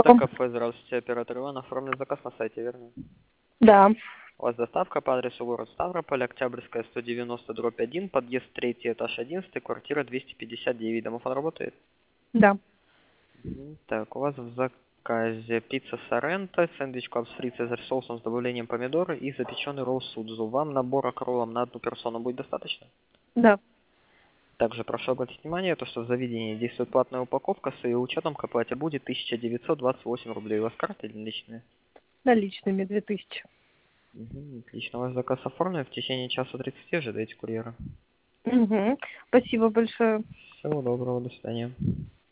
Алло. кафе, здравствуйте, оператор Иван. Оформлен заказ на сайте, верно? Да, У вас доставка по адресу город Ставрополь, Октябрьская, 190/1, подъезд 3, этаж 11, квартира 259. Домофон работает? да. Так, у вас в заказе пицца Соренто, сэндвич клаб с фри цезарь соусом с добавлением помидора и запеченный ролл судзу. Вам набора к роллам на одну персону будет достаточно? Да. Также прошу обратить внимание, то, что в заведении действует платная упаковка, с ее учетом к оплате будет 1928 рублей. У вас карта или наличные? Наличными 2000. Отлично, ваш заказ оформлен. В течение часа 30 ожидайте курьера. Угу. Спасибо большое. Всего доброго, до свидания.